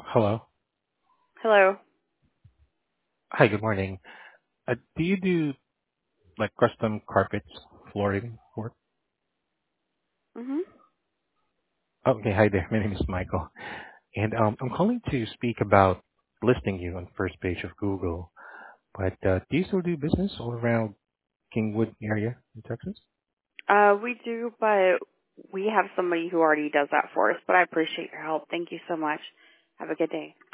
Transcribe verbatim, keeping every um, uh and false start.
Hello. Hello. Hi, good morning. Uh, do you do like custom carpets, flooring work? Mhm. Okay, hi there. My name is Michael, and um, I'm calling to speak about listing you on first page of Google. But uh, do you still do business all around Kingwood area in Texas? Uh, we do, but we have somebody who already does that for us. But I appreciate your help. Thank you so much. Have a good day.